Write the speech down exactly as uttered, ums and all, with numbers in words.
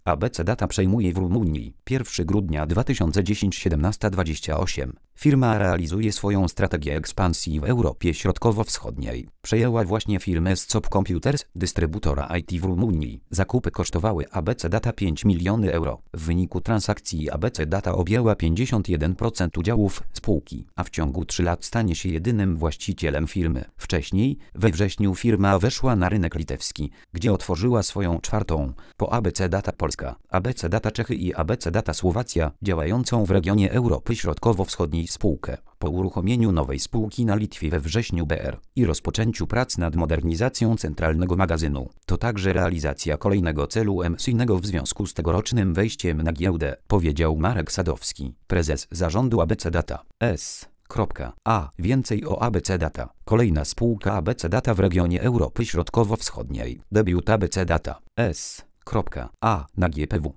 A B C Data przejmuje w Rumunii. pierwszego grudnia dwa tysiące dziesiątego siedemnaście dwadzieścia osiem. Firma realizuje swoją strategię ekspansji w Europie Środkowo-Wschodniej. Przejęła właśnie firmę Scop Computers, dystrybutora I T w Rumunii. Zakupy kosztowały A B C Data pięć milionów euro. W wyniku transakcji A B C Data objęła pięćdziesiąt jeden procent udziałów spółki, a w ciągu trzech lat stanie się jedynym właścicielem firmy. Wcześniej, we wrześniu firma weszła na rynek litewski, gdzie otworzyła swoją czwartą, po A B C Data Polska, A B C Data Czechy i A B C Data Słowacja, działającą w regionie Europy Środkowo-Wschodniej spółkę. Po uruchomieniu nowej spółki na Litwie we wrześniu B R i rozpoczęciu prac nad modernizacją centralnego magazynu, to także realizacja kolejnego celu emisyjnego w związku z tegorocznym wejściem na giełdę, powiedział Marek Sadowski, prezes zarządu A B C Data S. A. Więcej o A B C Data. Kolejna spółka A B C Data w regionie Europy Środkowo-Wschodniej. Debiut A B C Data S. A. na G P W.